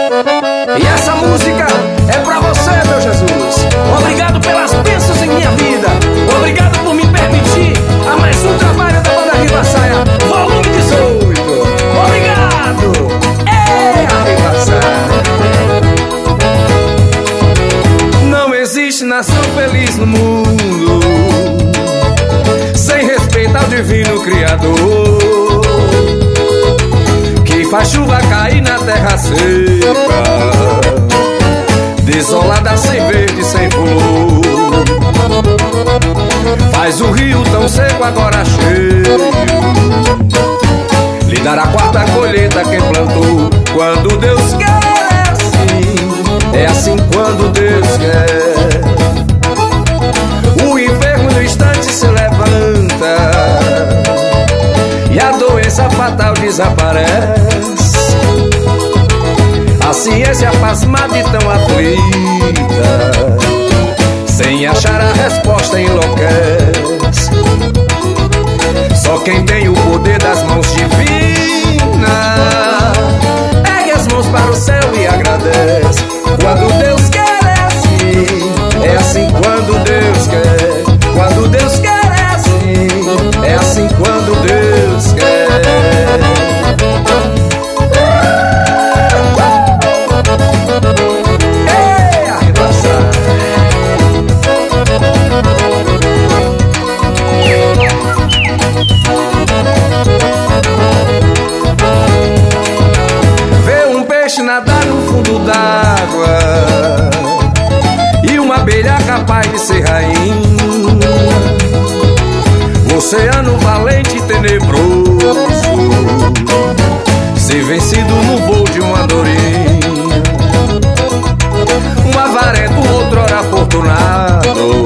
E essa música é pra você, meu Jesus. Obrigado pelas bênçãos em minha vida. Obrigado por me permitir a mais um trabalho da banda Ribaçaia, volume 18. Obrigado. É a Ribaçaia. Não existe nação feliz no mundo sem respeito ao divino Criador, que faz chuva cair na terra seca, desolada, sem verde, sem flor. Faz o rio tão seco agora cheio, lhe dará a quarta colheita quem plantou. Quando Deus quer é assim quando Deus quer. O enfermo no instante se levanta e a doença fatal desaparece. A ciência pasmada e tão aflita, sem achar a resposta enlouquece. Só quem tem o poder das mãos divinas ergue as mãos para o céu e agradece. Quando Deus quer é assim quando Deus quer. Quando Deus quer é assim quando Deus quer. Ei, arrebaçar. Vê um peixe nadar no fundo d'água e uma abelha capaz de ser rainha. Oceano valente e tenebroso, ser vencido no voo de uma andorinha. Um avarento, outrora afortunado,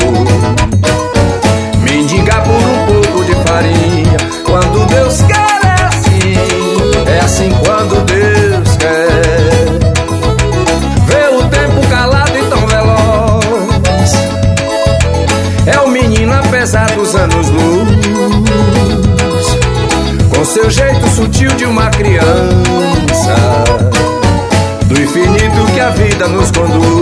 mendigar por um pouco de farinha. Quando Deus quer é assim quando Deus quer. Vê o tempo calado e tão veloz, é o menino apesar dos anos-luz, com seu jeito sutil de uma criança, do infinito que a vida nos conduz.